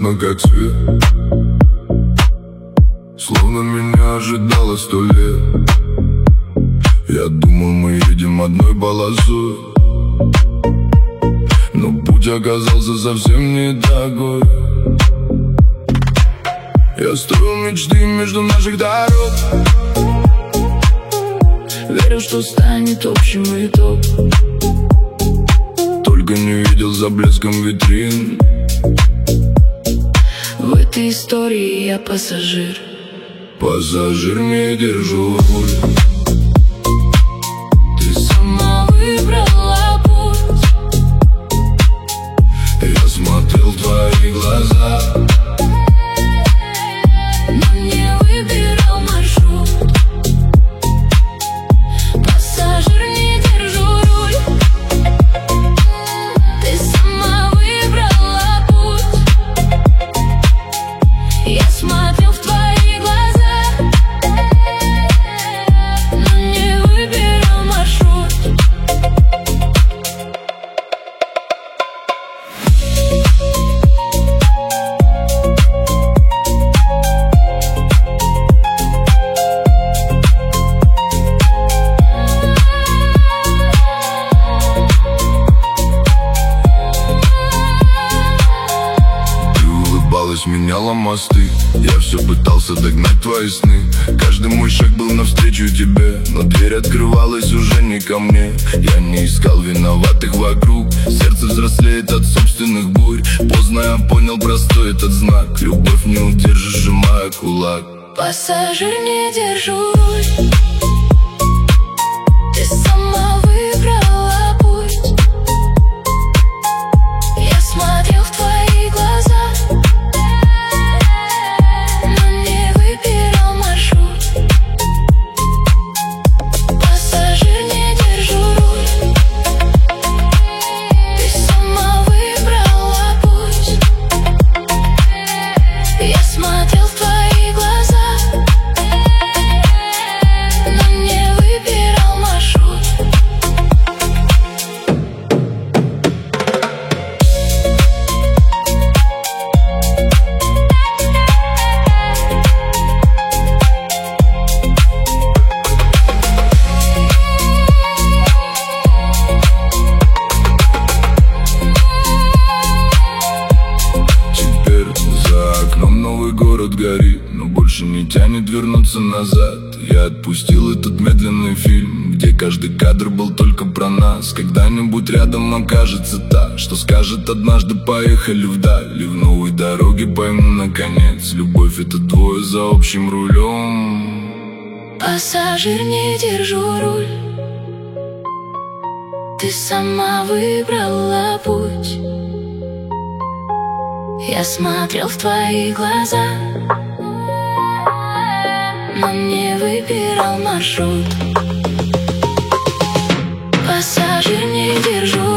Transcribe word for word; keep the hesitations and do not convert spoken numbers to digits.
внезапно как свет, словно меня ожидало сто лет. Я думал, мы едем одной полосой, но путь оказался совсем не такой. Я строил мечты между наших дорог, верил, что станет общим итог. Только не видел за блеском витрин. В этой истории я пассажир. Пассажир, не держу руль. Ты сама выбрала путь. Я смотрел в твои глаза, но не выбирал маршрут. Пассажир, не держу руль. Ты сама выбрала путь. Я смотрел в твои глаза, но не выбирал маршрут. меняла мосты. Я все пытался догнать твои сны. Каждый мой шаг был навстречу тебе, но дверь открывалась уже не ко мне. Я не искал виноватых вокруг. Сердце взрослеет от собственных бурь. Поздно я понял простой этот знак. Любовь не удержишь, сжимая кулак. Пассажир, не держу руль. Ты сама выбрала путь. Я смотрел в твои глаза, но не выбирал маршрут. Пассажир, не держу руль. Ты сама выбрала путь. Я смотрел в твои глаза, но не выбирал маршрут. Теперь за окном новый город горит, но больше не тянет вернуться назад. Я отпустил этот медленный фильм, где каждый кадр был только про нас. Когда-нибудь рядом окажется та, что скажет однажды: поехали вдаль. И в новой дороге пойму наконец: любовь — это двое за общим рулем. Пассажир, не держу руль. Ты сама выбрала путь. Я смотрел в твои глаза, но не выбирал маршрут. Пассажир, не держу